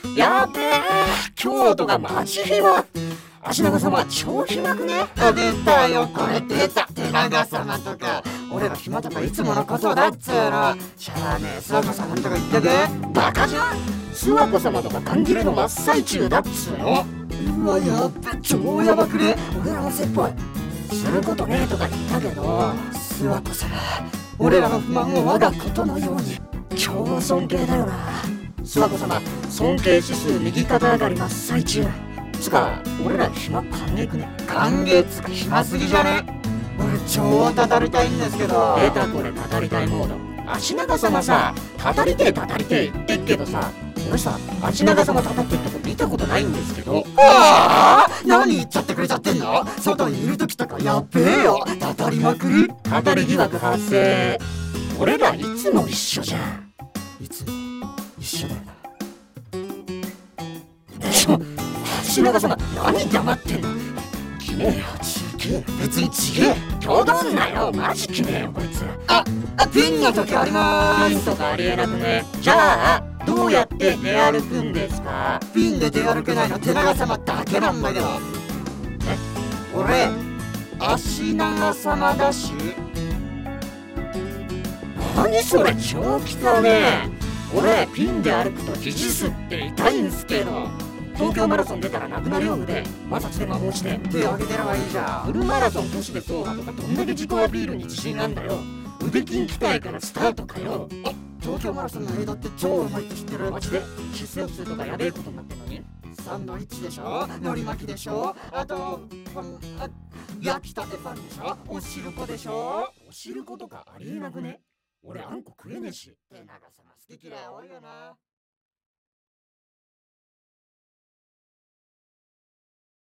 やべえ、京都がマジ暇。足長様超暇くね。 出たよ、これ出た。手長様とか俺ら暇とかいつものことだっつうの。しゃあねえ、諏訪子様とか言ってけ。 バカじゃん。諏訪子様とか勘切れの真っ最中だっつうの。 うわ、やっべ、超やばくね。 俺らの説法することねえとか言ったけど、諏訪子様俺らの不満を我がことのように。 超尊敬だよな。諏訪子様尊敬指数右肩上がり真っ最中。つか俺ら暇歓迎くね。 歓迎つか暇すぎじゃね。俺超語りたいんですけど。 出たこれ語りたいモード。足長様さ、語りてえ言ってっけどさ、俺さ足長様語ってるとこ見たことないんですけど。 ああ、何言っちゃってくれちゃってんの。外にいる時とかやっべえよ、語りまくり。 語り疑惑発生。俺らいつも一緒じゃん。 いつも一緒だよな。 足長様何黙ってんの。きねえよ。 ちげえ、別にちげえ。 挙動んなよ、マジきねえよこいつ。 ピンの時ありまーす。 ピンとかありえなくね。じゃあどうやって出歩くんですか。 ピンで出歩けないの手長様だけなんだけど。俺足長様だし。 何それ超汚ねえ。俺ピンで歩くと肘すって痛いんすけど。東京マラソン出たらなくなるようで摩擦で摩耗して手上げてればいいじゃん。 フルマラソン都市で走破とかどんだけ自己アピールに自信あんだよ。腕筋鍛えからスタートかよ。 東京マラソンの間って超うまいって知ってる。 マジで出世をするとかやべえことになってんのに。 サンドイッチでしょ、海苔巻きでしょ、あと焼きたてパンでしょ、おしるこでしょ。 おしることかありえなくね。俺あんこ食えねえし。 手長様好き嫌い多いよな。